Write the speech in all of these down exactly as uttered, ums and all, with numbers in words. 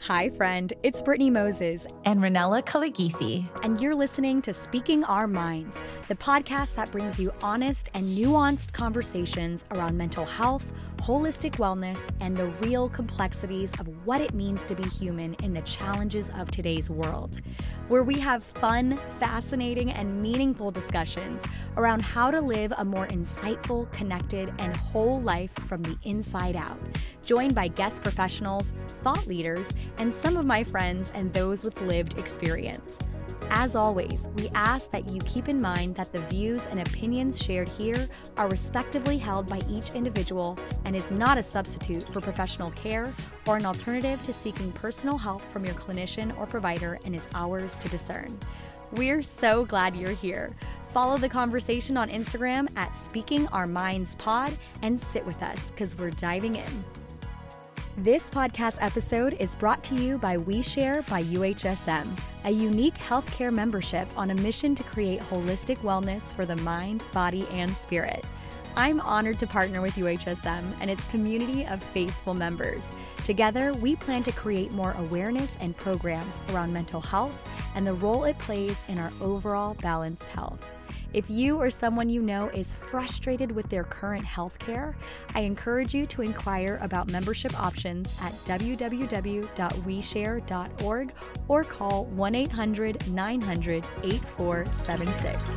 Hi, friend. It's Brittany Moses. And Ranella Kaligithi. And you're listening to Speaking Our Minds, the podcast that brings you honest and nuanced conversations around mental health, holistic wellness, and the real complexities of what it means to be human in the challenges of today's world, where we have fun, fascinating, and meaningful discussions around how to live a more insightful, connected, and whole life from the inside out, joined by guest professionals, thought leaders, and some of my friends and those with lived experience. As always, we ask that you keep in mind that the views and opinions shared here are respectively held by each individual and is not a substitute for professional care or an alternative to seeking personal help from your clinician or provider, and is ours to discern. We're so glad you're here. Follow the conversation on Instagram at Speaking Our Minds Pod and sit with us because we're diving in. This podcast episode is brought to you by We Share by U H S M, a unique healthcare membership on a mission to create holistic wellness for the mind, body, and spirit. I'm honored to partner with U H S M and its community of faithful members. Together, we plan to create more awareness and programs around mental health and the role it plays in our overall balanced health. If you or someone you know is frustrated with their current health care, I encourage you to inquire about membership options at w w w dot we share dot org or call one eight hundred nine hundred eight four seven six.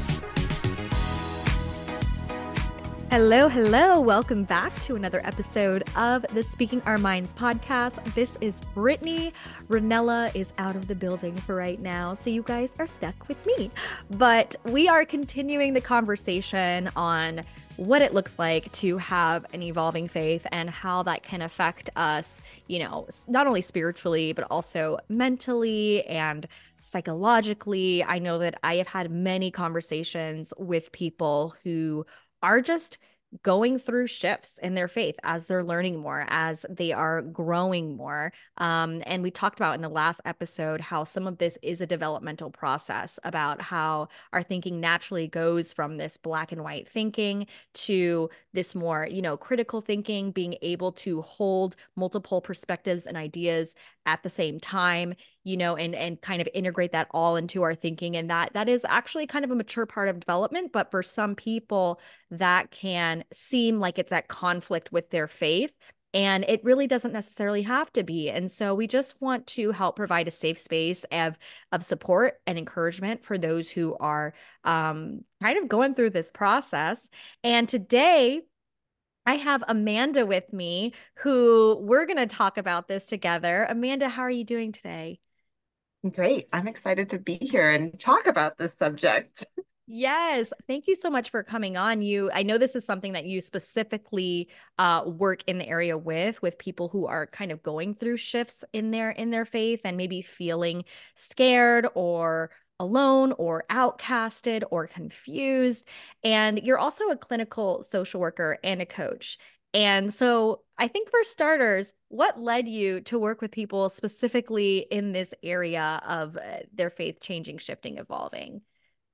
Hello, hello. Welcome back to another episode of the Speaking Our Minds podcast. This is Brittany. Ranella is out of the building for right now, so you guys are stuck with me. But we are continuing the conversation on what it looks like to have an evolving faith and how that can affect us, you know, not only spiritually, but also mentally and psychologically. I know that I have had many conversations with people who are just going through shifts in their faith as they're learning more, as they are growing more. Um, and we talked about in the last episode how some of this is a developmental process about how our thinking naturally goes from this black and white thinking to this more, you know, critical thinking, being able to hold multiple perspectives and ideas at the same time, you know, and and kind of integrate that all into our thinking. And that that is actually kind of a mature part of development. But for some people, that can seem like it's at conflict with their faith. And it really doesn't necessarily have to be. And so we just want to help provide a safe space of, of support and encouragement for those who are um, kind of going through this process. And today, I have Amanda with me, who we're going to talk about this together. Amanda, how are you doing today? Great. I'm excited to be here and talk about this subject. Yes. Thank you so much for coming on. You, I know this is something that you specifically uh, work in the area with, with people who are kind of going through shifts in their, in their faith and maybe feeling scared or alone or outcasted or confused. And you're also a clinical social worker and a coach. And so I think for starters, what led you to work with people specifically in this area of uh, their faith changing, shifting, evolving?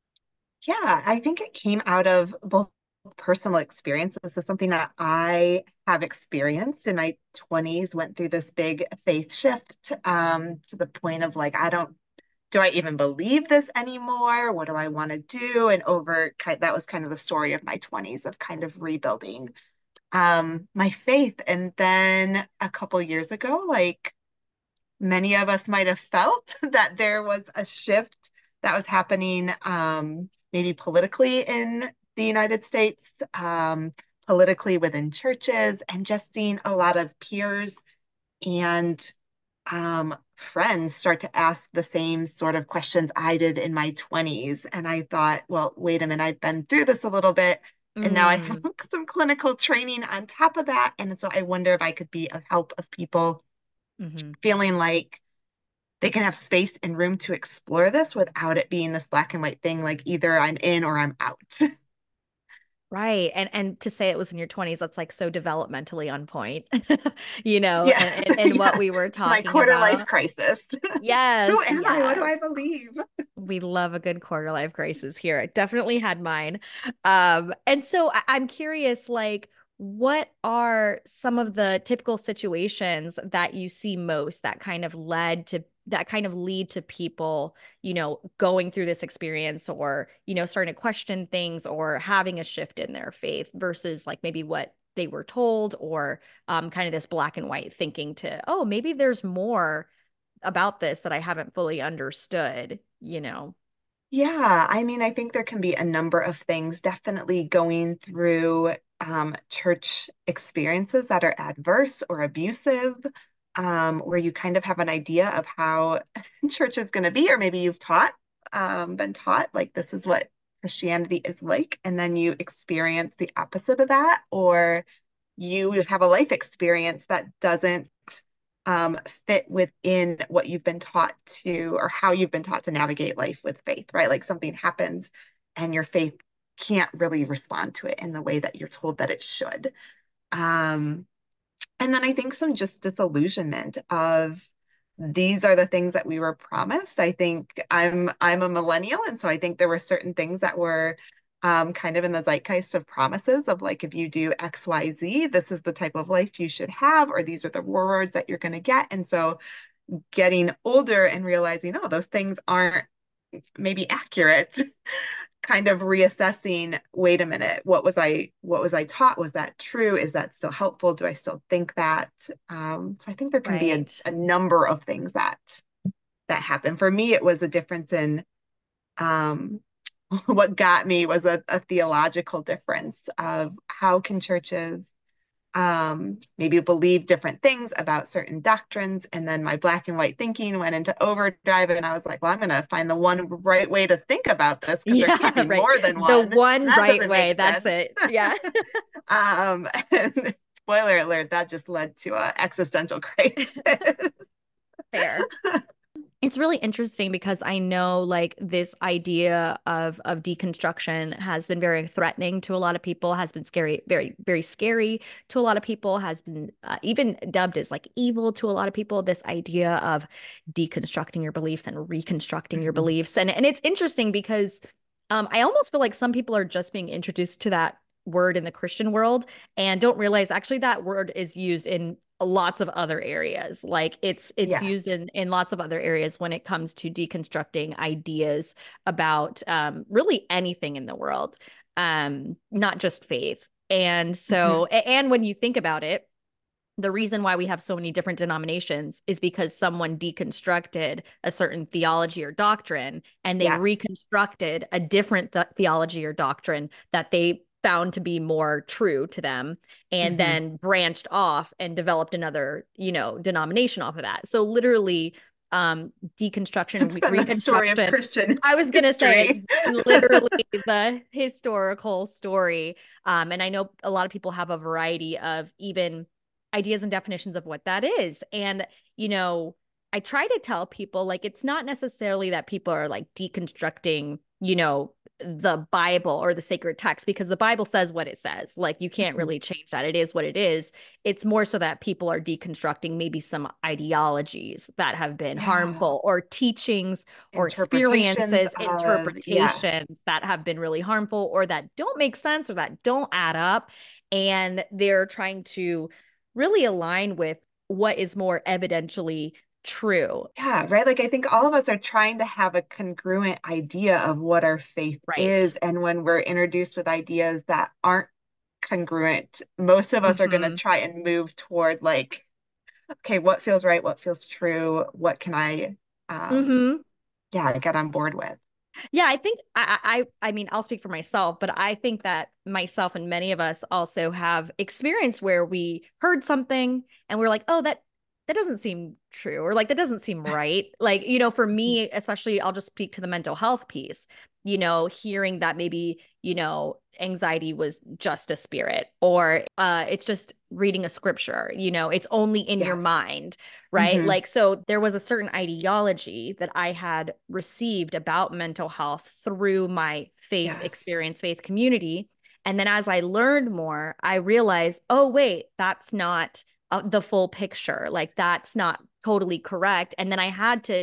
Yeah, I think it came out of both personal experiences. This is something that I have experienced in my twenties, went through this big faith shift um, to the point of like, I don't do I even believe this anymore? What do I want to do? And over that was kind of the story of my twenties of kind of rebuilding um, my faith. And then a couple years ago, like many of us might have felt that there was a shift that was happening um, maybe politically in the United States, um, politically within churches, and just seeing a lot of peers and um, friends start to ask the same sort of questions I did in my twenties. And I thought, well, wait a minute, I've been through this a little bit. And now I have Mm. some clinical training on top of that. And so I wonder if I could be of help of people Mm-hmm. feeling like they can have space and room to explore this without it being this black and white thing, like either I'm in or I'm out. Right. And and to say it was in your twenties, that's like so developmentally on point, you know, Yes. and, and, and Yeah. what we were It's my talking quarter life about. crisis. Yes, Who am I? What do yes. I believe? We love a good quarter life crisis here. I definitely had mine. Um, and so I- I'm curious, like, what are some of the typical situations that you see most that kind of led to that kind of lead to people, you know, going through this experience or, you know, starting to question things or having a shift in their faith versus like maybe what they were told or um, kind of this black and white thinking to, oh, maybe there's more about this that I haven't fully understood, you know? Yeah, I mean, I think there can be a number of things definitely going through um, church experiences that are adverse or abusive, um, where you kind of have an idea of how church is going to be, or maybe you've taught, um, been taught like this is what Christianity is like, and then you experience the opposite of that, or you have a life experience that doesn't um, fit within what you've been taught to or how you've been taught to navigate life with faith, right? Like something happens and your faith can't really respond to it in the way that you're told that it should. Um, and then I think some just disillusionment of these are the things that we were promised. I think I'm I'm a millennial, and so I think there were certain things that were um, kind of in the zeitgeist of promises of like if you do X, Y, Z, this is the type of life you should have, or these are the rewards that you're going to get. And so getting older and realizing, oh, those things aren't maybe accurate kind of reassessing, wait a minute, what was I what was I taught? Was that true? Is that still helpful? Do I still think that? Um, so I think there can be a, Right. a number of things that that happen. For me, it was a difference in um, what got me was a, a theological difference of how can churches um, maybe believe different things about certain doctrines. And then my black and white thinking went into overdrive. And I was like, well, I'm going to find the one right way to think about this because there can't Yeah, be right. more than The one. one That right doesn't way. make That's sense. it. Yeah. um, and spoiler alert, that just led to an existential crisis. Fair. It's really interesting because I know like this idea of of deconstruction has been very threatening to a lot of people, has been scary, very, very scary to a lot of people, has been uh, even dubbed as like evil to a lot of people, this idea of deconstructing your beliefs and reconstructing your Mhm. beliefs. And and it's interesting because um, I almost feel like some people are just being introduced to that word in the Christian world and don't realize actually that word is used in lots of other areas. Like it's it's Yes. used in in lots of other areas when it comes to deconstructing ideas about um, really anything in the world, um, not just faith. And Mhm. so, and when you think about it, the reason why we have so many different denominations is because someone deconstructed a certain theology or doctrine and they Yes. reconstructed a different th- theology or doctrine that they found to be more true to them and Mhm. then branched off and developed another, you know, denomination off of that. So literally um deconstruction It's and been the story of reconstruction. Christian I was going to say it's history. been literally the historical story. Um, and I know a lot of people have a variety of even ideas and definitions of what that is. And, you know, I try to tell people like it's not necessarily that people are like deconstructing, you know, the Bible or the sacred text because the Bible says what it says. Like you can't Mhm. really change that. It is what it is. It's more so that people are deconstructing maybe some ideologies that have been Yeah. harmful or teachings or Interpretations experiences, of, yes. interpretations that have been really harmful or that don't make sense or that don't add up. And they're trying to really align with what is more evidentially true. Yeah, right. Like I think all of us are trying to have a congruent idea of what our faith Right. is. And when we're introduced with ideas that aren't congruent, most of us are going to Hmm. try and move toward like, okay, what feels right? What feels true? What can I, um, Hmm. yeah, get on board with? Yeah, I think I, I I mean I'll speak for myself, but I think that myself and many of us also have experience where we heard something and we're like, oh, that that doesn't seem true, or like that doesn't seem right. Like, you know, for me, especially, I'll just speak to the mental health piece, you know, hearing that maybe, you know, anxiety was just a spirit, or uh it's just reading a scripture, you know, it's only in your Yes. mind, right? Hmm. Like, so there was a certain ideology that I had received about mental health through my faith Yes. experience, faith community. And then as I learned more, I realized, oh, wait, that's not uh, the full picture. Like, that's not totally correct. And then I had to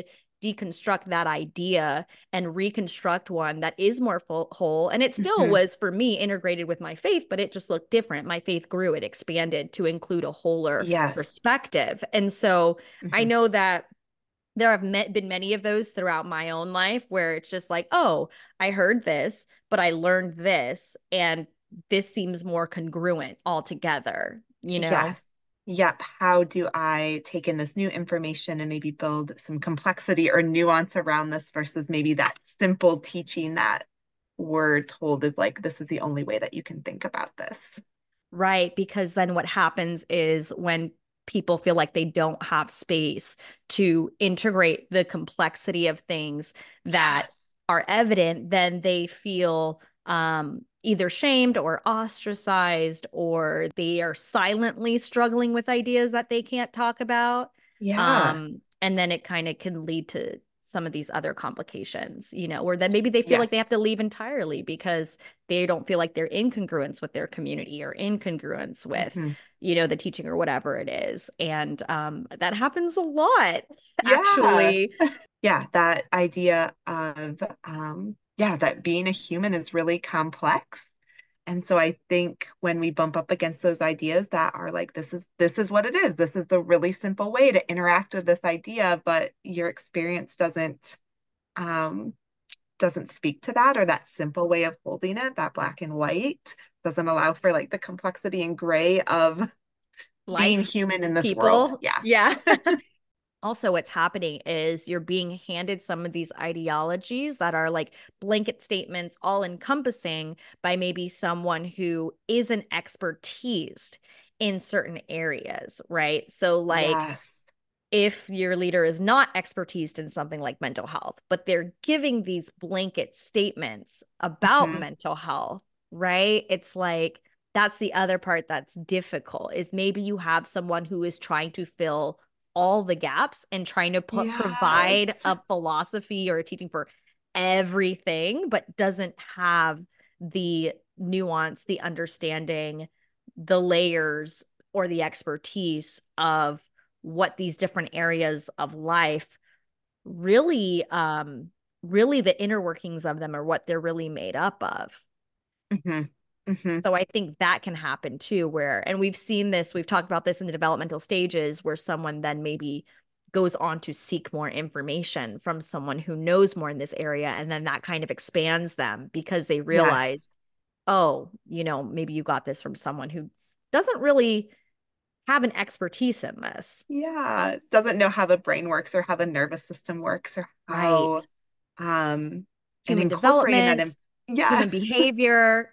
deconstruct that idea and reconstruct one that is more full, whole. And it still Mm-hmm. was, for me, integrated with my faith, but it just looked different. My faith grew, it expanded to include a wholer Yes. perspective. And so I Mm-hmm. know that there have met, been many of those throughout my own life where it's just like, oh, I heard this, but I learned this, and this seems more congruent altogether, you know? Yes. Yep. How do I take in this new information and maybe build some complexity or nuance around this versus maybe that simple teaching that we're told is like, this is the only way that you can think about this. Right. Because then what happens is when people feel like they don't have space to integrate the complexity of things Yeah. that are evident, then they feel um, either shamed or ostracized, or they are silently struggling with ideas that they can't talk about. Yeah. Um, and then it kind of can lead to some of these other complications, you know, or then maybe they feel like Yes. they have to leave entirely because they don't feel like they're in congruence with their community or in congruence with, Hmm. you know, the teaching or whatever it is. And um, that happens a lot, Yeah. actually. Yeah. That idea of, um, yeah, that being a human is really complex. And so I think when we bump up against those ideas that are like, this is this is what it is. This is the really simple way to interact with this idea, but your experience doesn't um, doesn't speak to that, or that simple way of holding it, that black and white doesn't allow for like the complexity and gray of being Life, human in this world. people. Yeah. Yeah. Also, what's happening is you're being handed some of these ideologies that are like blanket statements, all encompassing, by maybe someone who isn't expertised in certain areas, right? So, like, Yes. if your leader is not expertised in something like mental health, but they're giving these blanket statements about Hmm. mental health, right? It's like that's the other part that's difficult, is maybe you have someone who is trying to fill all the gaps and trying to put Yes. provide a philosophy or a teaching for everything, but doesn't have the nuance, the understanding, the layers, or the expertise of what these different areas of life really um really the inner workings of them are, what they're really made up of. Hmm. Hmm. So I think that can happen too, where, and we've seen this, we've talked about this in the developmental stages, where someone then maybe goes on to seek more information from someone who knows more in this area, and then that kind of expands them because they realize, Yes. oh, you know, maybe you got this from someone who doesn't really have an expertise in this. Yeah. Doesn't know how the brain works or how the nervous system works or how Right. um and Human incorporating that development, in yes. human behavior.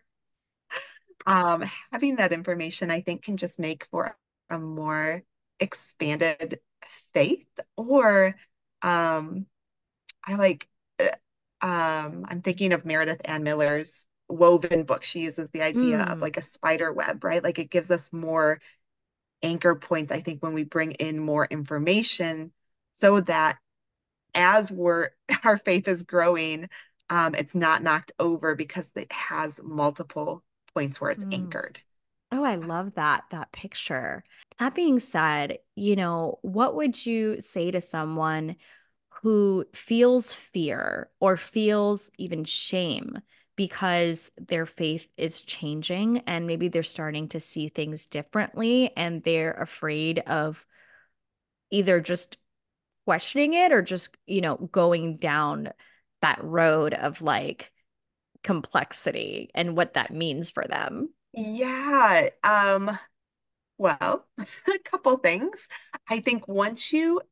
Um, having that information, I think, can just make for a more expanded faith. Or um, I like, uh, um, I'm thinking of Meredith Ann Miller's Woven book. She uses the idea of Mm, like a spider web, right? Like it gives us more anchor points, I think, when we bring in more information so that as we're our faith is growing, um, it's not knocked over because it has multiple points where it's mm. anchored. Oh, I love that that picture. That being said, you know, what would you say to someone who feels fear or feels even shame because their faith is changing, and maybe they're starting to see things differently, and they're afraid of either just questioning it or just, you know, going down that road of like complexity and what that means for them? Yeah. Um, well, a couple things. I think once you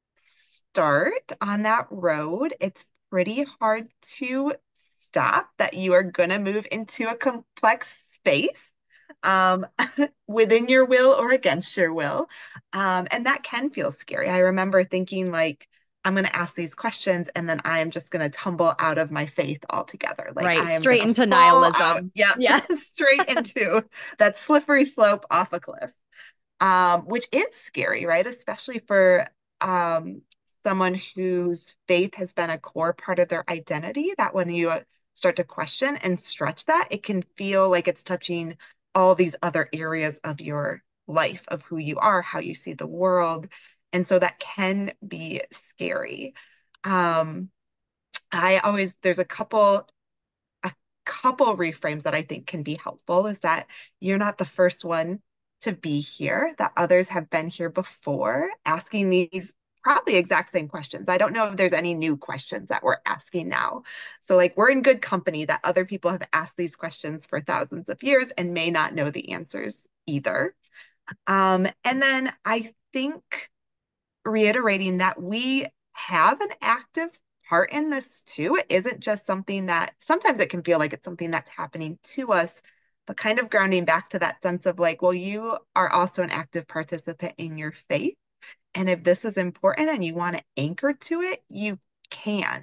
start on that road, it's pretty hard to stop, that you are going to move into a complex space, um, within your will or against your will. Um, and that can feel scary. I remember thinking, like, I'm going to ask these questions and then I am just going to tumble out of my faith altogether. Like, Right, I am going straight to into fall out. nihilism. Yeah, Yeah. straight into that slippery slope off a cliff, um, which is scary, right? Especially for um, someone whose faith has been a core part of their identity, that when you start to question and stretch that, it can feel like it's touching all these other areas of your life, of who you are, how you see the world. And so that can be scary. Um, I always, there's a couple, a couple reframes that I think can be helpful is that you're not the first one to be here, that others have been here before asking these probably exact same questions. I don't know if there's any new questions that we're asking now. So, like, we're in good company that other people have asked these questions for thousands of years and may not know the answers either. Um, and then I think reiterating that we have an active part in this too. It isn't just something that sometimes it can feel like it's something that's happening to us, but kind of grounding back to that sense of like, well, you are also an active participant in your faith. And if this is important and you want to anchor to it, you can.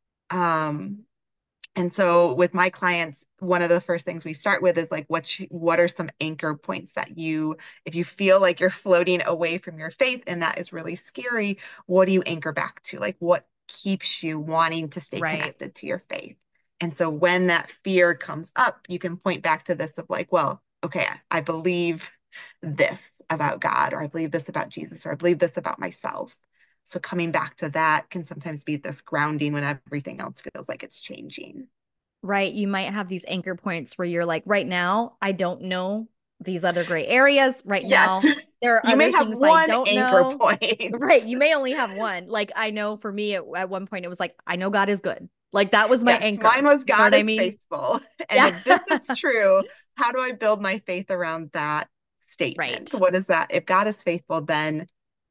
Um, and so with my clients, one of the first things we start with is like, what what are some anchor points that you, if you feel like you're floating away from your faith and that is really scary, what do you anchor back to? Like, what keeps you wanting to stay Right. connected to your faith? And so when that fear comes up, you can point back to this of like, well, okay, I believe this about God, or I believe this about Jesus, or I believe this about myself. So coming back to that can sometimes be this grounding when everything else feels like it's changing. Right. You might have these anchor points where you're like, right now, I don't know these other gray areas. Right Yes. now, there are You may other have things I one don't anchor know. point. Right. You may only have one. Like, I know for me at, at one point, it was like, I know God is good. Like, that was my Yes, mine anchor. was You know God what I is mean? faithful. And Yeah. if this is true, how do I build my faith around that statement? Right. What is that? If God is faithful, then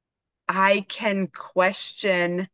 I can question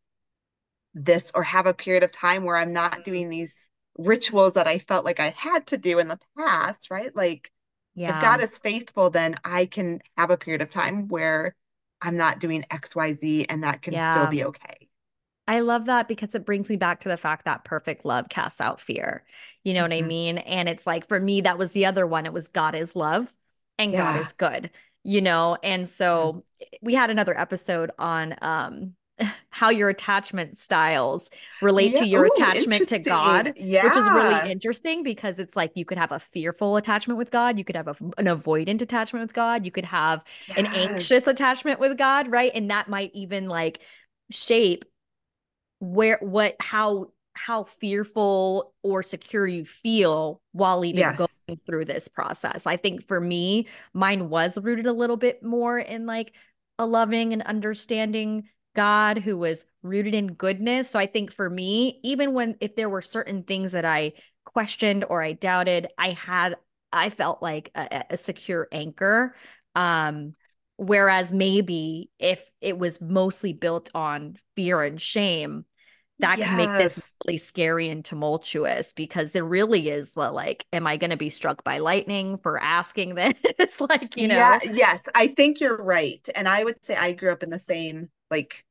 this or have a period of time where I'm not Mm. doing these rituals that I felt like I had to do in the past, right? Like if God Yeah. is faithful, then I can have a period of time where I'm not doing X Y Z and that can still Yeah. be okay. I love that because it brings me back to the fact that perfect love casts out fear. You know what I Mhm. mean? And it's like for me, that was the other one. It was God is love and God Yeah. is good, you know? And Mhm. so we had another episode on um how your attachment styles relate Yeah. to your Ooh, attachment to interesting. God, which is really Yeah. interesting because it's like you could have a fearful attachment with God, you could have a, an avoidant attachment with God, you could have an Yes. anxious attachment with God, right? And that might even like shape where what how how fearful or secure you feel while even going Yes. through this process. I think for me, mine was rooted a little bit more in like a loving and understanding God who was rooted in goodness. So I think for me, even when if there were certain things that I questioned or I doubted, I had I felt like a, a secure anchor. Um Whereas maybe if it was mostly built on fear and shame, that can make this Yes. really scary and tumultuous because there really is the like, am I going to be struck by lightning for asking this? Like, you Yeah, know, yes, I think you're right. And I would say I grew up in the same, like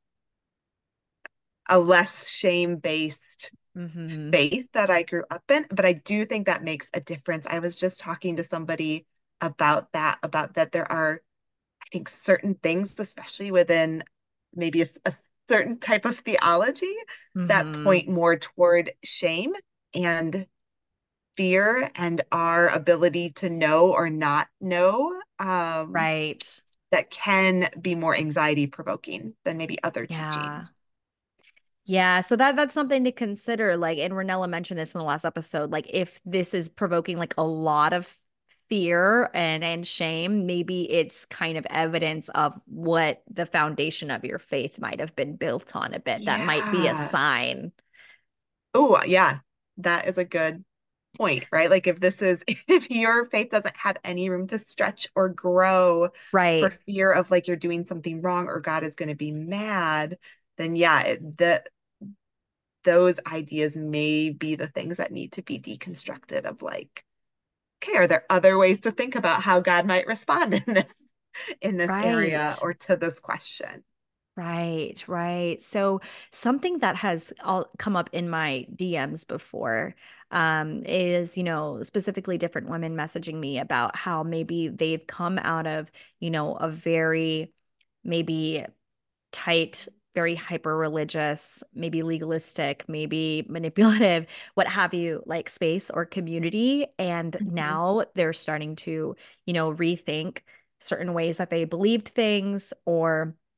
a less shame-based hmm faith that I grew up in, but I do think that makes a difference. I was just talking to somebody about that, about that there are, I think, certain things, especially within maybe a, a certain type of theology, that hmm point more toward shame and fear and our ability to know or not know, um, right. that can be more anxiety provoking than maybe other teachings. Yeah. Yeah, so that that's something to consider. Like, and Renella mentioned this in the last episode. Like, if this is provoking like a lot of fear and and shame, maybe it's kind of evidence of what the foundation of your faith might have been built on a bit. That might be a Yeah. sign. Oh, yeah. That is a good point, right? Like if this is if your faith doesn't have any room to stretch or grow for Right. fear of like you're doing something wrong or God is going to be mad, then yeah, it, the those ideas may be the things that need to be deconstructed of like, okay, are there other ways to think about how God might respond in this in this area Right. or to this question? Right, right. So something that has all come up in my D Ms before um, is, you know, specifically different women messaging me about how maybe they've come out of, you know, a very maybe tight, very hyper religious, maybe legalistic, maybe manipulative, what have you, like space or community. And Mhm. now they're starting to, you know, rethink certain ways that they believed things or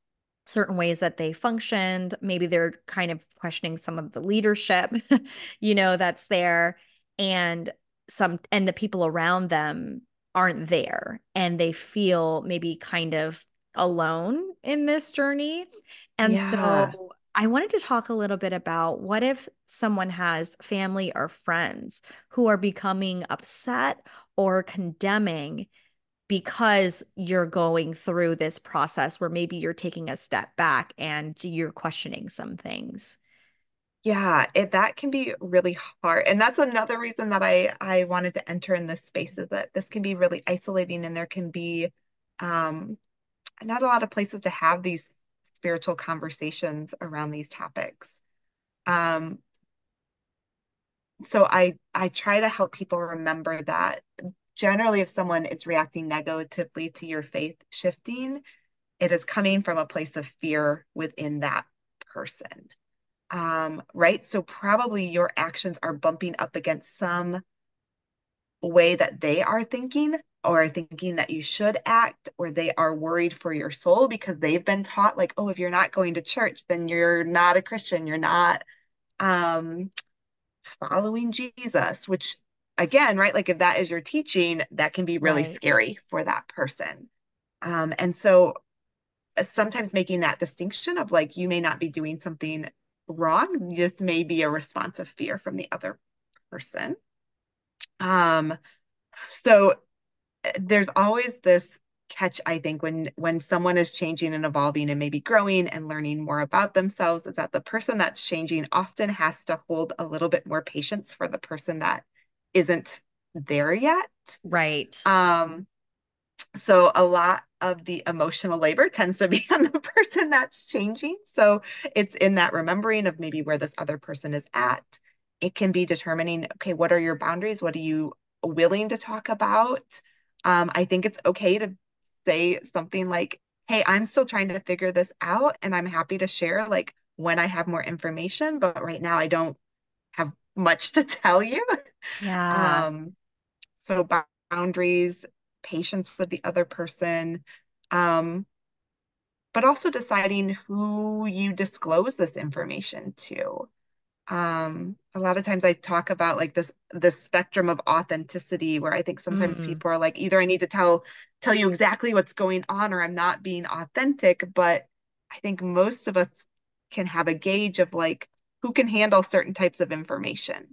certain ways that they functioned. Maybe they're kind of questioning some of the leadership, you know, that's there. And some, and the people around them aren't there and they feel maybe kind of alone in this journey. And Yeah. so I wanted to talk a little bit about what if someone has family or friends who are becoming upset or condemning because you're going through this process where maybe you're taking a step back and you're questioning some things. Yeah, it that can be really hard. And that's another reason that I I wanted to enter in this space is that this can be really isolating and there can be um not a lot of places to have these spiritual conversations around these topics. Um, so I I try to help people remember that generally if someone is reacting negatively to your faith shifting, it is coming from a place of fear within that person. Um, right? So probably your actions are bumping up against some way that they are thinking or thinking that you should act, or they are worried for your soul because they've been taught, like, oh, if you're not going to church, then you're not a Christian, you're not um, following Jesus, which again, right, like if that is your teaching, that can be really Right. scary for that person. Um, and so uh, sometimes making that distinction of like, you may not be doing something wrong, this may be a response of fear from the other person. Um, so there's always this catch, I think, when when someone is changing and evolving and maybe growing and learning more about themselves, is that the person that's changing often has to hold a little bit more patience for the person that isn't there yet. Right. Um, so a lot of the emotional labor tends to be on the person that's changing. So it's in that remembering of maybe where this other person is at. It can be determining, okay, what are your boundaries? What are you willing to talk about? Um, I think it's okay to say something like, hey, I'm still trying to figure this out, and I'm happy to share like when I have more information, but right now I don't have much to tell you. Yeah. Um, so boundaries, patience with the other person, um, but also deciding who you disclose this information to. Um, a lot of times I talk about like this this spectrum of authenticity where I think sometimes Mm. people are like, either I need to tell tell you exactly what's going on or I'm not being authentic. But I think most of us can have a gauge of like who can handle certain types of information.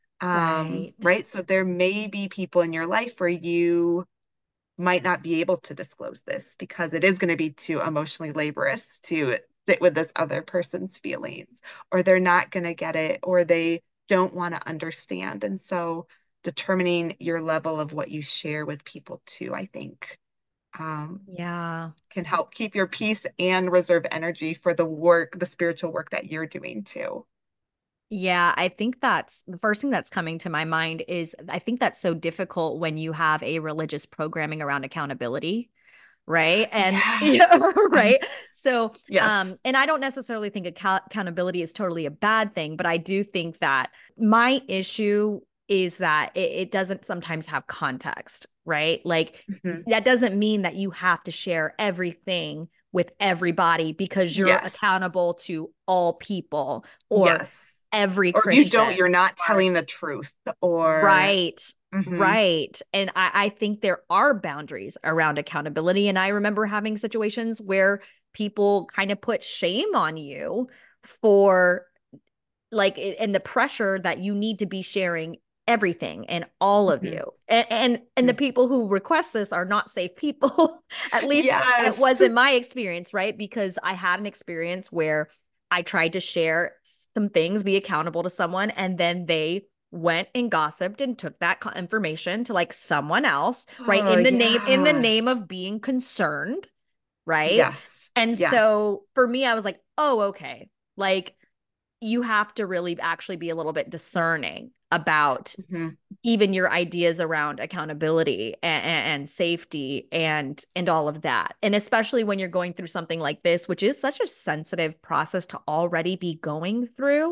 Um, Right. right. So there may be people in your life where you might not be able to disclose this because it is going to be too emotionally laborious to sit with this other person's feelings, or they're not going to get it, or they don't want to understand. And so determining your level of what you share with people too, I think, um, Yeah. can help keep your peace and reserve energy for the work, the spiritual work that you're doing too. Yeah, I think that's the first thing that's coming to my mind is I think that's so difficult when you have a religious programming around accountability, right? And Yeah, yeah, I, right. So, yes. um, and I don't necessarily think account accountability is totally a bad thing, but I do think that my issue is that it, it doesn't sometimes have context, right? Like Mhm. that doesn't mean that you have to share everything with everybody because you're Yes. accountable to all people or Yes. every Or if you don't, Christian you're not or telling the truth or right. mhm. Right. And I, I think there are boundaries around accountability. And I remember having situations where people kind of put shame on you for like and the pressure that you need to be sharing everything and all of Mhm. you. And and, and the Mhm. people who request this are not safe people. At least it Yes. was in my experience, right? Because I had an experience where I tried to share some things, be accountable to someone, and then they went and gossiped and took that information to like someone else, right? Oh, In the name in the yeah. name of being concerned, right? Yes. And Yes. so for me, I was like, oh, okay. Like you have to really actually be a little bit discerning about Mhm. even your ideas around accountability and, and safety and and all of that. And especially when you're going through something like this, which is such a sensitive process to already be going through.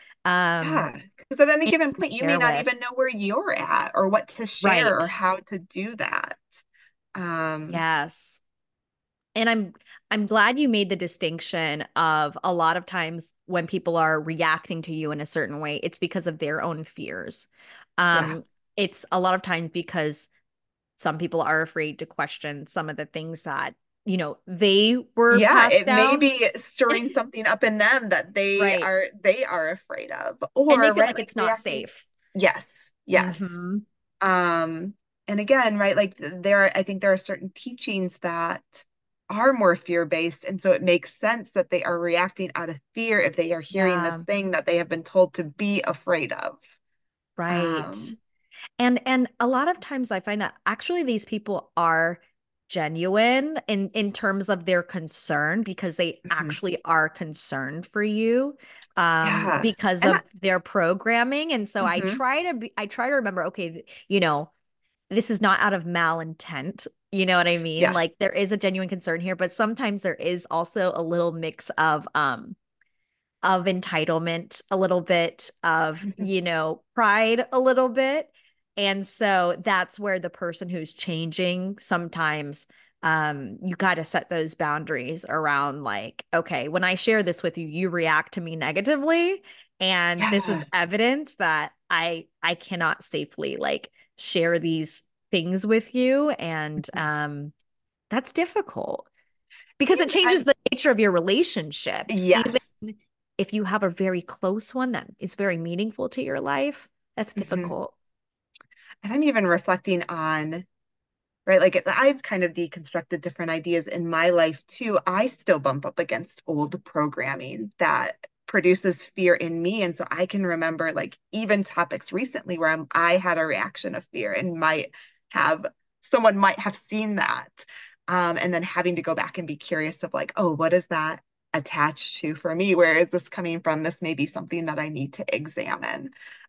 Um, Yeah. Because at any and given who point, to you may share not with. even know where you're at or what to share Right. or how to do that. Um, Yes. And I'm I'm glad you made the distinction of a lot of times when people are reacting to you in a certain way, it's because of their own fears. Yeah. Um, it's a lot of times because some people are afraid to question some of the things that, you know, they were Yeah, passed it may down. be stirring something up in them that they Right. are they are afraid of, And they or feel right, like like it's not reacting. safe. Yes, yes. Hmm. Um, and again, right, like th- there are, I think there are certain teachings that are more fear-based, and so it makes sense that they are reacting out of fear if they are hearing this Yeah, thing that they have been told to be afraid of. right. Um, And and a lot of times I find that actually these people are genuine in in terms of their concern because they mhm. actually are concerned for you um Yeah. because And I, of their programming. And so I mhm. try to be I try to remember, okay, th- you know, this is not out of malintent. You know what I mean? Yes. Like there is a genuine concern here, but sometimes there is also a little mix of um of entitlement, a little bit of, Mhm. you know, pride, a little bit. And so that's where the person who's changing sometimes um you got to set those boundaries around like, okay, when I share this with you, you react to me negatively, and this is Yeah. evidence that I I cannot safely like share these things with you. And Mhm. um that's difficult because it And changes I'm, the nature of your relationships. Even yes. if you have a very close one that is very meaningful to your life, that's Mhm. difficult. And I'm even reflecting on, right, like I've kind of deconstructed different ideas in my life too. I still bump up against old programming that produces fear in me. And so I can remember like even topics recently where I'm, I had a reaction of fear and might have, someone might have seen that. Um, and then having to go back and be curious of like, oh, what is that attached to for me? Where is this coming from? This may be something that I need to examine.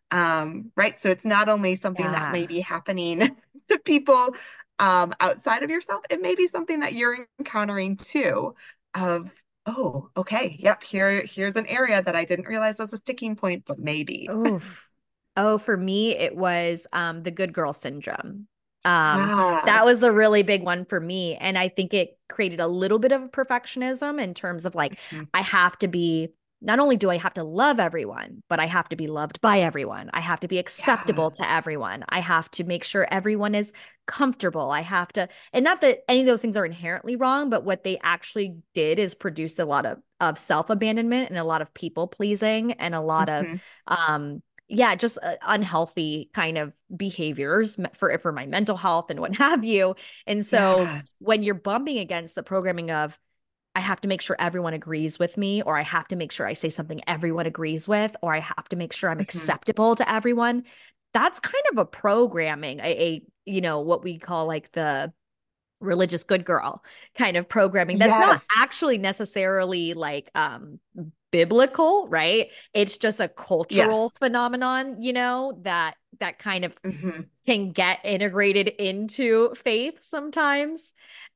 Um, right. So it's not only something that may Yeah. be happening to people um, outside of yourself, it may be something that you're encountering too of, oh, okay, yep, here, here's an area that I didn't realize was a sticking point, but maybe. Oof. Oh, for me, it was um the good girl syndrome. Um, Ah, that was a really big one for me. And I think it created a little bit of perfectionism in terms of like, mhm, I have to be, not only do I have to love everyone, but I have to be loved by everyone. I have to be yeah. acceptable to everyone. I have to make sure everyone is comfortable. I have to, and not that any of those things are inherently wrong, but what they actually did is produce a lot of, of self-abandonment and a lot of people pleasing and a lot of, Mhm, um, yeah, just uh, unhealthy kind of behaviors for for my mental health and what have you. And so yeah. when you're bumping against the programming of I have to make sure everyone agrees with me, or I have to make sure I say something everyone agrees with, or I have to make sure I'm Mhm. acceptable to everyone, that's kind of a programming, a, a you know, what we call like the religious good girl kind of programming that's not Yes. actually necessarily like um biblical, right? It's just a cultural Yes. phenomenon, you know, that that kind of Mhm. can get integrated into faith sometimes.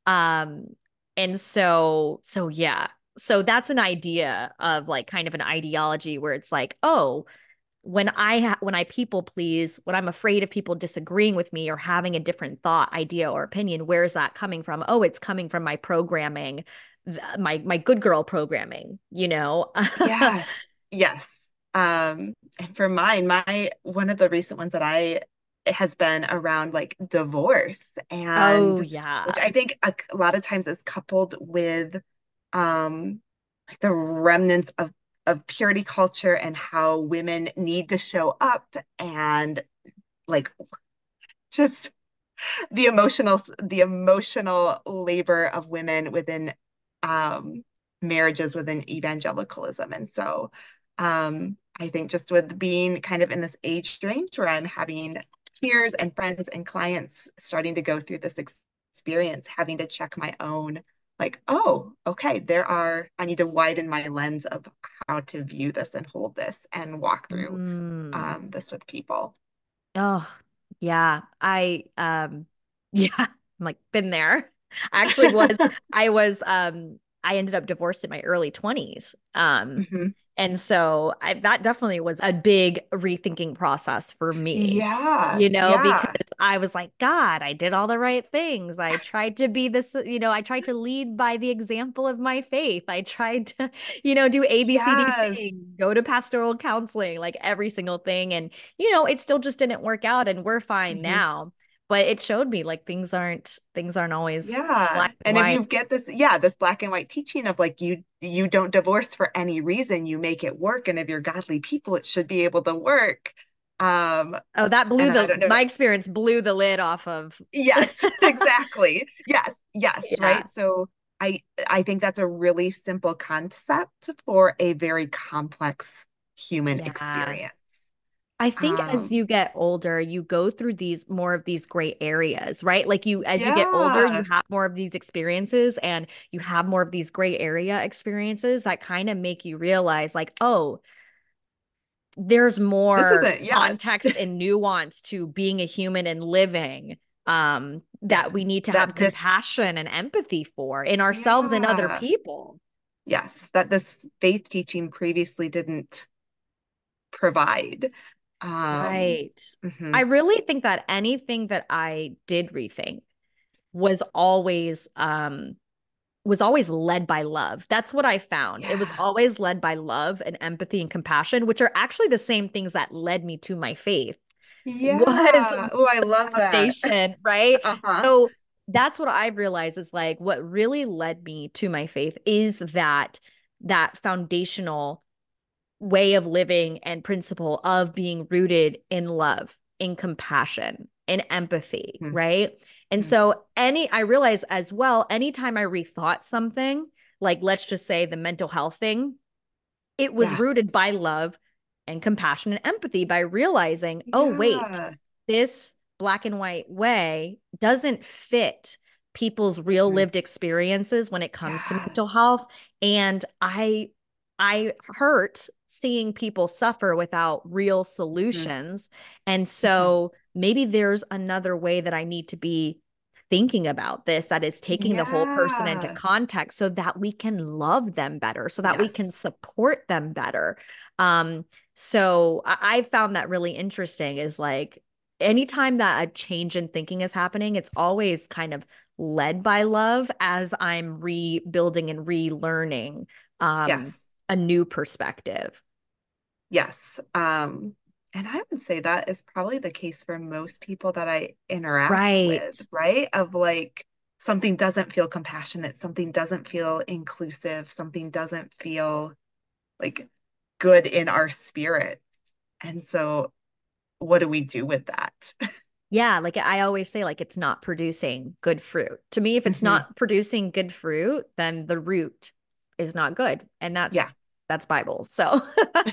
Um and so so yeah. So that's an idea of like kind of an ideology where it's like, oh, when I ha- when I people please, when I'm afraid of people disagreeing with me or having a different thought, idea, or opinion, where is that coming from? Oh, it's coming from my programming, th- my my good girl programming, you know? Yes. Yes. Um, and for mine, my one of the recent ones that I it has been around like divorce Oh and which yeah. I think a, a lot of times is coupled with um like the remnants of of purity culture and how women need to show up and like just the emotional the emotional labor of women within um, marriages within evangelicalism. And so um, I think just with being kind of in this age range where I'm having peers and friends and clients starting to go through this ex experience, having to check my own, like, oh, okay, there are, I need to widen my lens of how to view this and hold this and walk through Mm. um, this with people. Oh, yeah. I um yeah, I'm like been there. I actually was I was um I ended up divorced in my early twenties. Um Hmm. And so I, that definitely was a big rethinking process for me, Yeah, you know, because yeah, I was like, God, I did all the right things. I tried to be this, you know, I tried to lead by the example of my faith. I tried to, you know, do A B C D yes. things, go to pastoral counseling, like every single thing. And, you know, it still just didn't work out and we're fine Mhm. now. But it showed me like things aren't, things aren't always Yeah. black and And if white. you get this, yeah, this black and white teaching of like you you don't divorce for any reason, you make it work. And if you're godly people, it should be able to work. Um, Oh, that blew and I the, don't know. my experience blew the lid off of. Yes, exactly. Yes, yes, Yeah. right. So I I think that's a really simple concept for a very complex human Yeah. experience. I think as Um, you get older, you go through these more of these gray areas, right? Like you, as you get older, you yeah, have more of these experiences and you have more of these gray area experiences that kind of make you realize, like, oh, there's this more isn't, yeah, context and nuance to being a human and living um, that we yes, need to have that this, compassion and empathy for in ourselves and other yeah, people. yes, that this faith teaching previously didn't provide. Um, Right. I mhm. really think that anything that I did rethink was always um was always led by love. That's what I found. It was Yeah, always led by love and empathy and compassion, which are actually the same things that led me to my faith. Was yeah. Oh, I love that. foundation, right? Uh-huh. So that's what I've realized is like what really led me to my faith is that that foundational way of living and principle of being rooted in love, in compassion, in empathy, Mhm, right? And mhm. so any I realize as well, anytime I rethought something, like let's just say the mental health thing, it was Yeah, rooted by love and compassion and empathy by realizing, oh, wait, yeah. this black and white way doesn't fit people's real Mhm. lived experiences when it comes to Yeah. mental health. And I I hurt seeing people suffer without real Mhm, solutions. And mhm. so maybe there's another way that I need to be thinking about this that is taking the whole person into Yeah. context so that we can love them better, so that we can Yes. support them better. Um, so I, I found that really interesting is like anytime that a change in thinking is happening, it's always kind of led by love as I'm rebuilding and relearning um, Yes. a new perspective. Yes. Um, and I would say that is probably the case for most people that I interact with, Right. right? Of like something doesn't feel compassionate, something doesn't feel inclusive, something doesn't feel like good in our spirit. And so what do we do with that? Yeah, like I always say, like it's not producing good fruit. To me, if it's Mhm. not producing good fruit, then the root is not good. And that's Yeah. that's Bible. So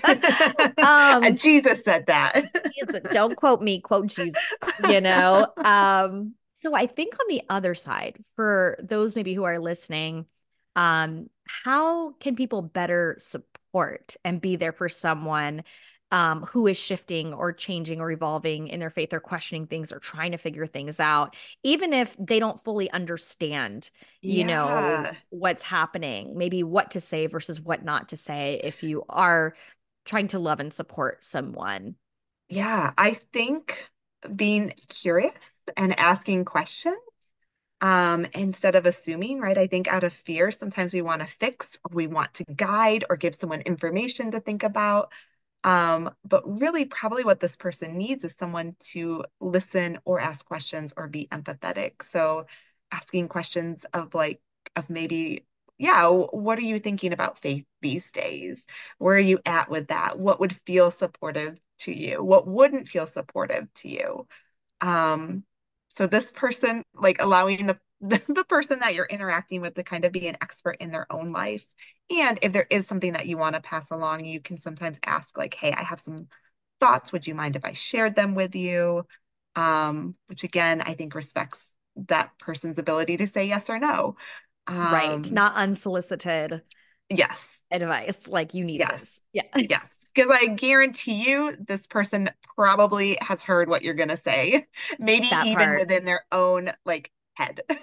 um Jesus said that. don't quote me, quote Jesus, you know. Um, so I think on the other side, for those maybe who are listening, um, how can people better support and be there for someone um, who is shifting or changing or evolving in their faith or questioning things or trying to figure things out, even if they don't fully understand, you know, Yeah. what's happening, maybe what to say versus what not to say if you are trying to love and support someone. Yeah. I think being curious and asking questions um, instead of assuming, right? I think out of fear, sometimes we want to fix or we want to guide or give someone information to think about. Um, but really, probably what this person needs is someone to listen or ask questions or be empathetic. So, asking questions of like, of maybe, yeah, what are you thinking about faith these days? Where are you at with that? What would feel supportive to you? What wouldn't feel supportive to you? Um, so this person, like allowing the, the the person that you're interacting with to kind of be an expert in their own life. And if there is something that you want to pass along, you can sometimes ask like, hey, I have some thoughts. Would you mind if I shared them with you? Um, which again, I think respects that person's ability to say yes or no. Right. Um, Not unsolicited yes, advice. Like you need yes, this. Yeah. yes. Because I guarantee you, this person probably has heard what you're going to say, maybe That even part. within their own like head.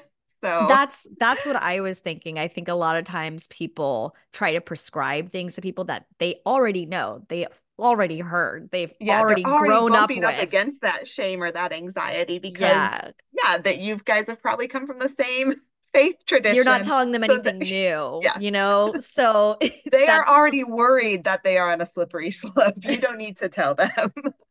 So That's that's what I was thinking. I think a lot of times people try to prescribe things to people that they already know, they already heard, they've yeah, they're already already grown up bumping up with. against that shame or that anxiety because, Yeah. yeah, that you guys have probably come from the same faith You're not tradition. telling them So that, anything new, yes, you know? So they are that's already worried that they are on a slippery slope. You don't need to tell them.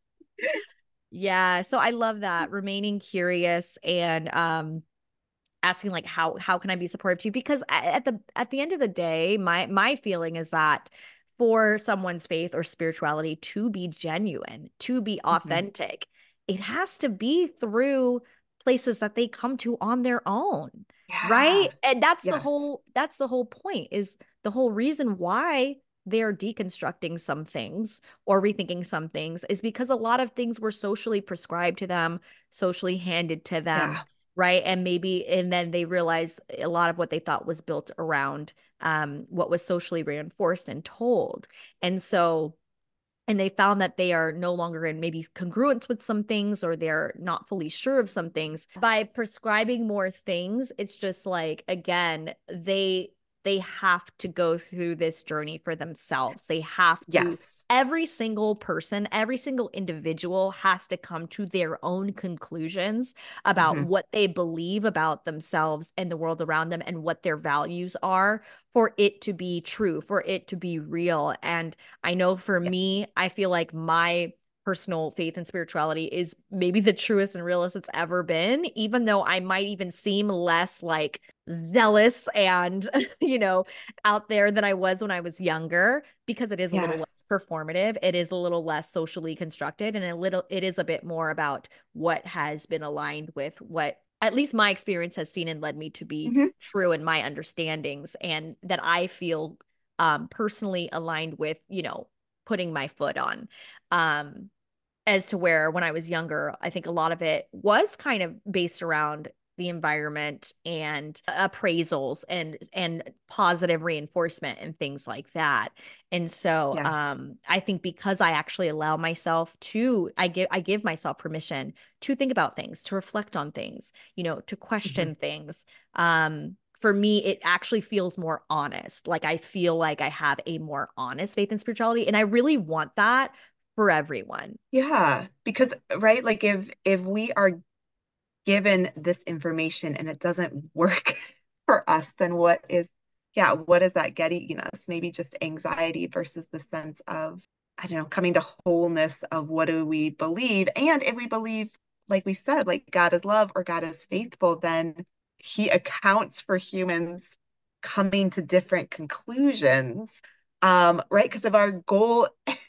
yeah. So I love that remaining curious and um asking like how how can I be supportive to you? Because at the at the end of the day, my my feeling is that for someone's faith or spirituality to be genuine, to be Mhm. authentic, it has to be through places that they come to on their own, Yeah. right? And that's the Yes. whole that's the whole point is the whole reason why they're deconstructing some things or rethinking some things is because a lot of things were socially prescribed to them, socially handed to them, Yeah. right? And maybe, and then they realize a lot of what they thought was built around um, what was socially reinforced and told. And so, and they found that they are no longer in maybe congruence with some things or they're not fully sure of some things. By prescribing more things, it's just like, again, they they have to go through this journey for themselves. They have to, Yes. every single person, every single individual has to come to their own conclusions about Hmm. what they believe about themselves and the world around them and what their values are for it to be true, for it to be real. And I know for Yes. me, I feel like my personal faith and spirituality is maybe the truest and realest it's ever been, even though I might even seem less like zealous and, you know, out there than I was when I was younger, because it is a little Yes. less performative. It is a little less socially constructed, and a little, it is a bit more about what has been aligned with what at least my experience has seen and led me to be Hmm. true in my understandings and that I feel um personally aligned with, you know, putting my foot on. Um, as to where when I was younger, I think a lot of it was kind of based around the environment and appraisals and and positive reinforcement and things like that. And so Yes. um I think because I actually allow myself to I give I give myself permission to think about things, to reflect on things, you know, to Hmm. question things. Um for me, it actually feels more honest. Like I feel like I have a more honest faith and spirituality. And I really want that for everyone. Yeah. Because, right, like if if we are given this information and it doesn't work for us, then what is, yeah, what is that getting us? Maybe just anxiety versus the sense of, I don't know, coming to wholeness of what do we believe? And if we believe, like we said, like God is love or God is faithful, then he accounts for humans coming to different conclusions. Um, right? Because if our goal,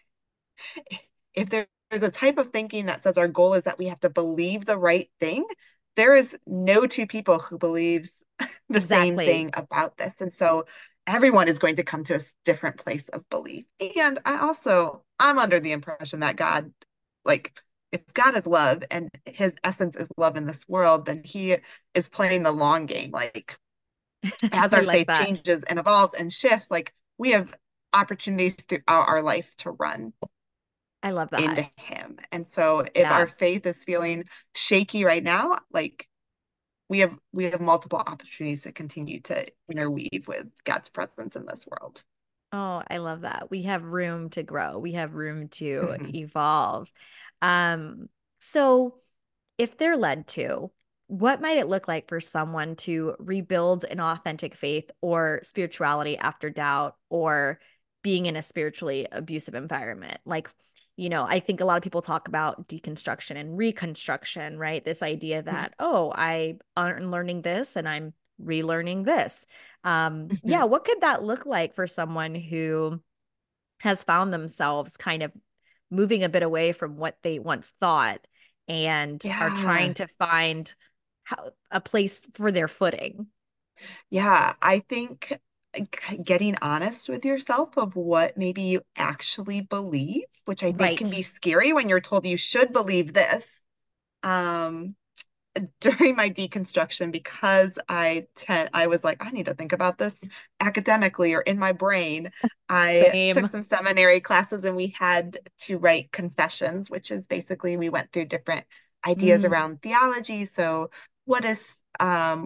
if there's a type of thinking that says our goal is that we have to believe the right thing, there is no two people who believes the same Exactly. thing about this. And so everyone is going to come to a different place of belief. And I also, I'm under the impression that God, like, if God is love and his essence is love in this world, then he is playing the long game. Like, as I our like faith that. changes and evolves and shifts, like, we have opportunities throughout our life to run I love that. into him. And so if our Yeah. faith is feeling shaky right now, like we have we have multiple opportunities to continue to interweave with God's presence in this world. Oh, I love that. We have room to grow. We have room to Mhm. evolve. Um, so if they're led to, what might it look like for someone to rebuild an authentic faith or spirituality after doubt or being in a spiritually abusive environment? Like, you know, I think a lot of people talk about deconstruction and reconstruction, right? This idea that, oh, I am learning this and I'm relearning this. Um, yeah, Mhm. what could that look like for someone who has found themselves kind of moving a bit away from what they once thought and are trying Yeah. to find how, a place for their footing. Yeah. I think getting honest with yourself of what maybe you actually believe, which I think can be Right. scary when you're told you should believe this. Um, during my deconstruction, because I tend I was like, I need to think about this academically or in my brain. I took Same. some seminary classes and we had to write confessions, which is basically we went through different ideas Mm, around theology. So what is um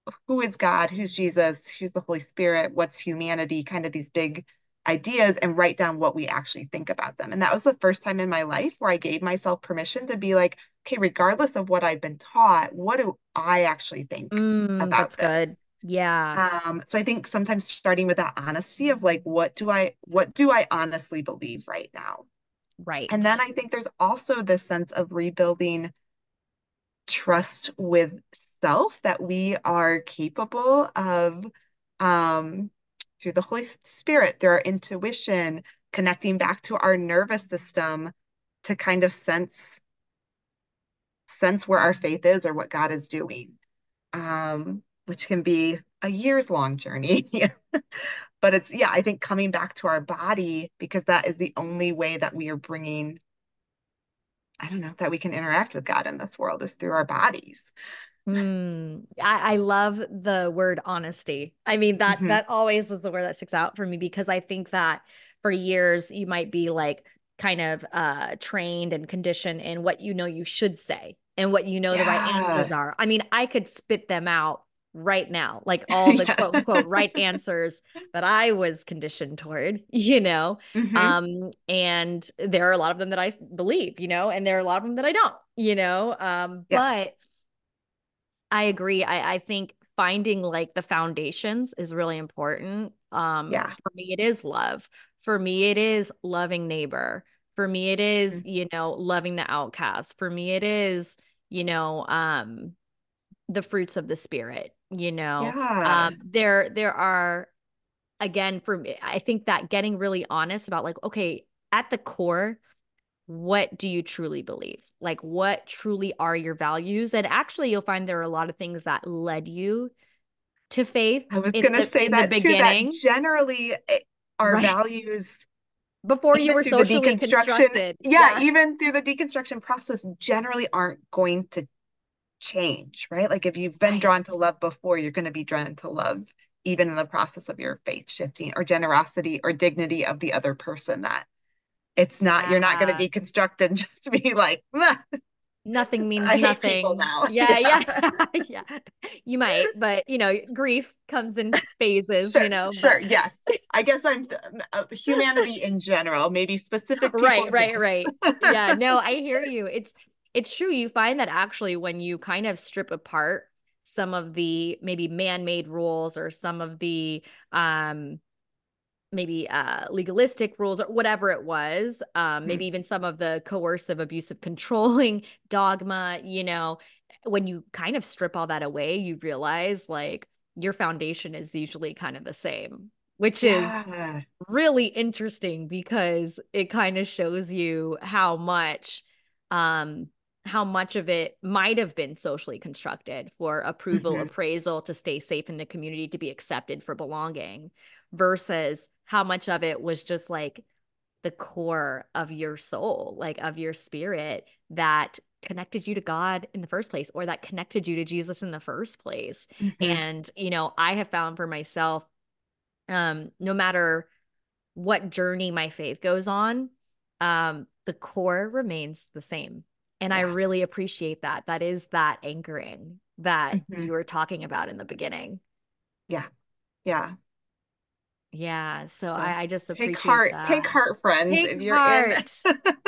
who is God, who's Jesus, who's the Holy Spirit, what's humanity, kind of these big ideas, and write down what we actually think about them. And that was the first time in my life where I gave myself permission to be like, okay, regardless of what I've been taught, what do I actually think Mm, about that's this? good. Yeah, Um, so I think sometimes starting with that honesty of like, what do I what do I honestly believe right now? And then right. I think there's also this sense of rebuilding trust with self that we are capable of um, through the Holy Spirit, through our intuition, connecting back to our nervous system to kind of sense sense where our faith is or what God is doing, um, which can be a years long journey. But it's, yeah, I think coming back to our body because that is the only way that we are bringing, I don't know, that we can interact with God in this world is through our bodies. Mm, I, I love the word honesty. I mean, that Hmm. that always is the word that sticks out for me because I think that for years you might be like kind of uh trained and conditioned in what you know you should say and what you know the right answers Yeah. are. I mean, I could spit them out right now, like all the Yeah. quote unquote right answers that I was conditioned toward, you know. Hmm. Um, and there are a lot of them that I s- believe, you know, and there are a lot of them that I don't, you know. Um, Yes. but I agree. I, I think finding like the foundations is really important. Um, Yeah. for me, it is love. For me, it is loving neighbor. For me, it is, Mhm. you know, loving the outcast. For me, it is, you know, um, the fruits of the spirit, you know. Yeah. Um, there there are again for me, I think that getting really honest about like, okay, at the core, what do you truly believe? Like, what truly are your values? And actually, you'll find there are a lot of things that led you to faith I was in gonna the say in the that too, that beginning, generally eh, our right? values, Before you even were through the socially deconstruction, constructed. yeah, Yeah. even through the deconstruction process, generally aren't going to change, right? Like if you've been Right. drawn to love before, you're going to be drawn to love even in the process of your faith shifting or generosity or dignity of the other person that it's not, you're not going to Yeah. deconstruct and just be like, "Ah, Nothing means I hate people nothing. now." Yeah, Yeah. yeah. Yeah. You might, but you know, grief comes in phases, you Sure, know, sure, but yes. I guess I'm uh, humanity in general, maybe specific people, right, right, yes. right. Yeah, no, I hear you. It's it's true. You find that actually when you kind of strip apart some of the maybe man-made rules or some of the um maybe uh legalistic rules or whatever it was, um Mhm. maybe even some of the coercive, abusive, controlling dogma, you know, when you kind of strip all that away, you realize like your foundation is usually kind of the same, which is Yeah. really interesting because it kind of shows you how much um how much of it might have been socially constructed for approval, Hmm. appraisal, to stay safe in the community, to be accepted for belonging, versus how much of it was just like the core of your soul, like of your spirit that connected you to God in the first place or that connected you to Jesus in the first place. Hmm. And, you know, I have found for myself, um, no matter what journey my faith goes on, um, the core remains the same. And I Yeah. really appreciate that. That is that anchoring that Hmm. you were talking about in the beginning. Yeah. Yeah. Yeah. So So I, I just take appreciate heart, take that. heart, friends, Take if you're in heart.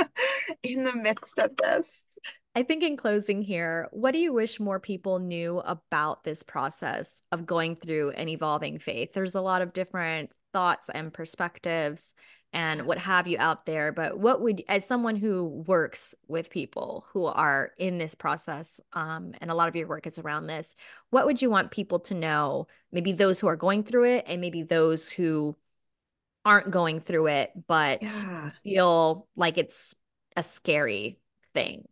in the midst of this. I think in closing here, what do you wish more people knew about this process of going through and evolving faith? There's a lot of different thoughts and perspectives and what have you out there, but what would, as someone who works with people who are in this process, um, and a lot of your work is around this, what would you want people to know? Maybe those who are going through it, and maybe those who aren't going through it, but Yeah. feel like it's a scary thing.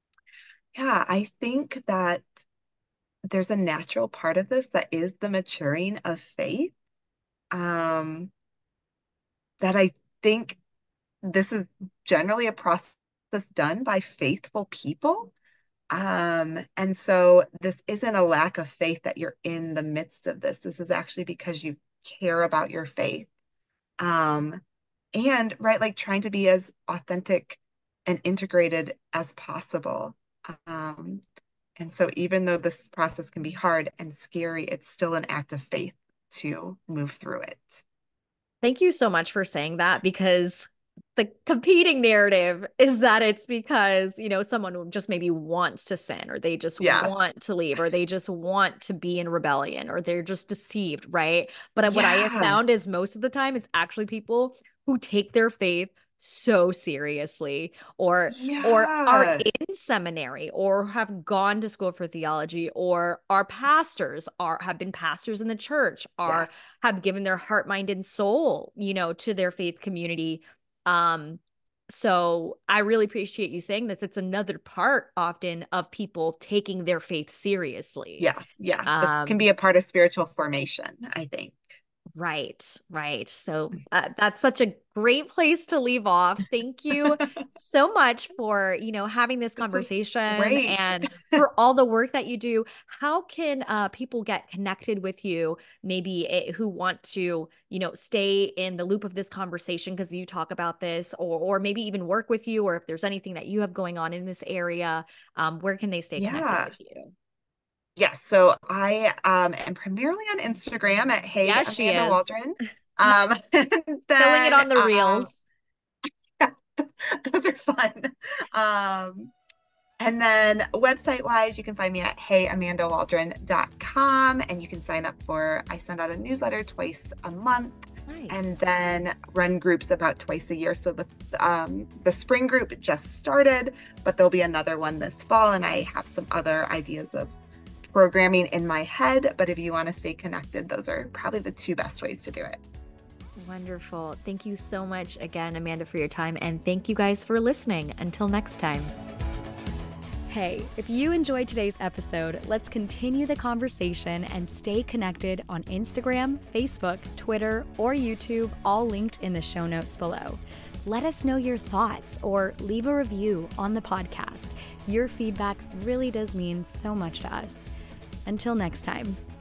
Yeah, I think that there's a natural part of this that is the maturing of faith. Um, that I think this is generally a process done by faithful people. Um, and so this isn't a lack of faith that you're in the midst of this. This is actually because you care about your faith. Um, and right, like trying to be as authentic and integrated as possible. Um, And so even though this process can be hard and scary, it's still an act of faith to move through it. Thank you so much for saying that, because the competing narrative is that it's because, you know, someone just maybe wants to sin, or they just yeah. want to leave, or they just want to be in rebellion, or they're just deceived, right? But yeah. what I have found is most of the time it's actually people who take their faith so seriously, or yeah. or are in seminary, or have gone to school for theology, or are pastors, are have been pastors in the church, are yeah. have given their heart, mind, and soul, you know, to their faith community. Um, so I really appreciate you saying this. It's another part often of people taking their faith seriously. Yeah, yeah. Um, this can be a part of spiritual formation, I think. Right, right. So uh, that's such a great place to leave off. Thank you so much for, you know, having this conversation and for all the work that you do. How can uh, people get connected with you, maybe it, who want to, you know, stay in the loop of this conversation because you talk about this, or or maybe even work with you, or if there's anything that you have going on in this area, um, where can they stay yeah. connected with you? Yes, so I um, am primarily on Instagram at Hey yeah, Amanda Waldron. Um, then, Filling it on the reels. Um, those are fun. Um, and then website-wise, you can find me at hey amanda waldron dot com, and you can sign up for, I send out a newsletter twice a month. Nice. And then run groups about twice a year. So the um, the spring group just started, but there'll be another one this fall, and I have some other ideas of programming in my head, but if you want to stay connected, those are probably the two best ways to do it. Wonderful. Thank you so much again, Amanda, for your time, and thank you guys for listening. Until next time. Hey, if you enjoyed today's episode, let's continue the conversation and stay connected on Instagram, Facebook, Twitter, or YouTube, all linked in the show notes below. Let us know your thoughts or leave a review on the podcast. Your feedback really does mean so much to us. Until next time.